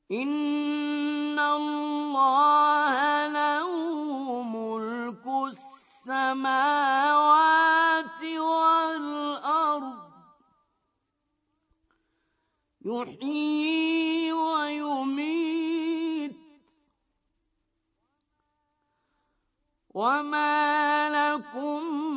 إِنَّ اللَّهَ لَهُ مُلْكُ السَّمَاوَاتِ وَالْأَرْضِ يُحْيِي وَيُمِيتُ وَمَا لَكُم